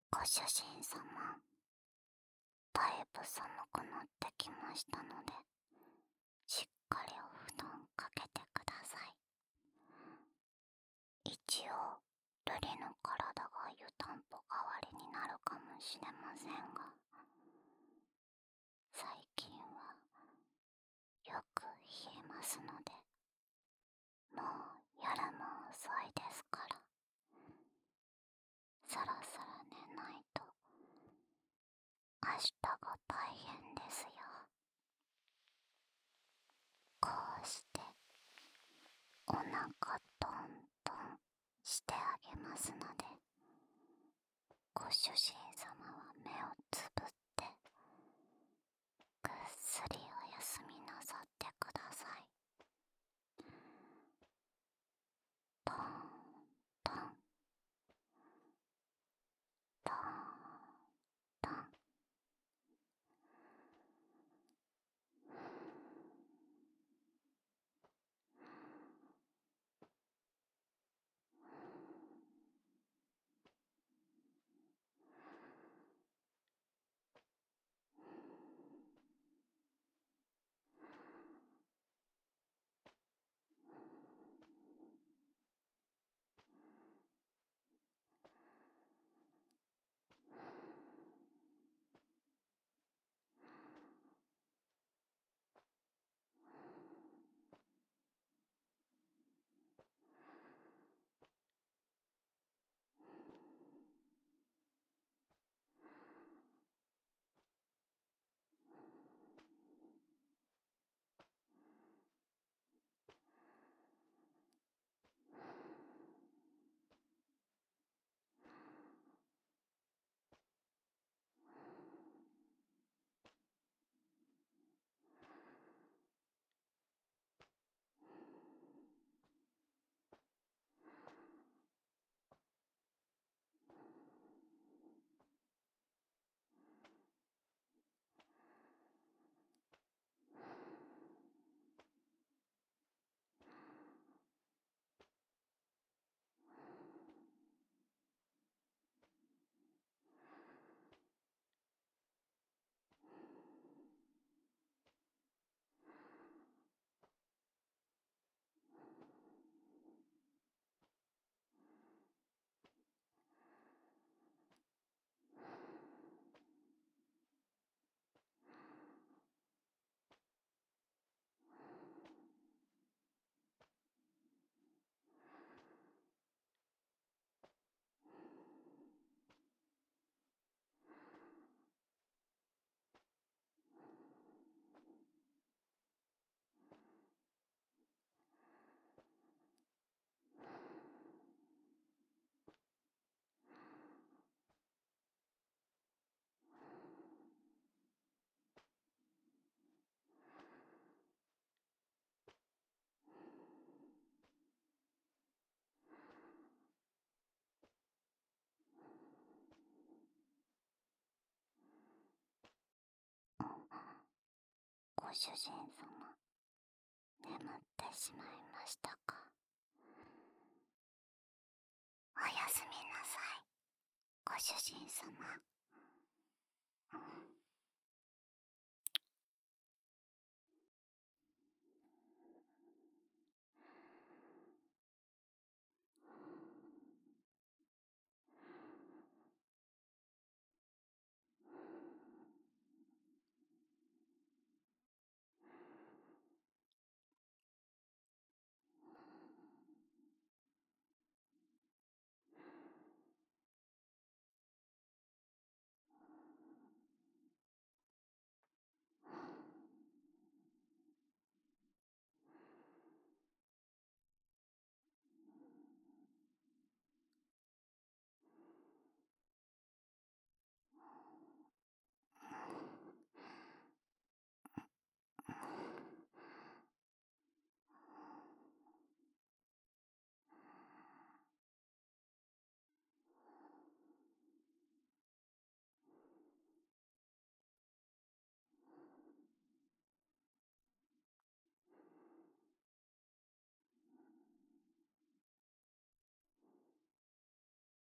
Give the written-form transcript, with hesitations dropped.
ご主人様、だいぶ寒くなってきましたので、しっかりお布団かけてください。一応、瑠璃の体が湯たんぽ代わりになるかもしれませんが、最近はよく冷えますので、もう夜も遅いですから、そろそろ寝ないと明日が大変ですよ。こうしてお腹トントンしてあげますので、ご主人様は目をつぶってぐっすりお休みなさってください。トントントントン。ご主人様、眠ってしまいましたか。おやすみなさい、ご主人様。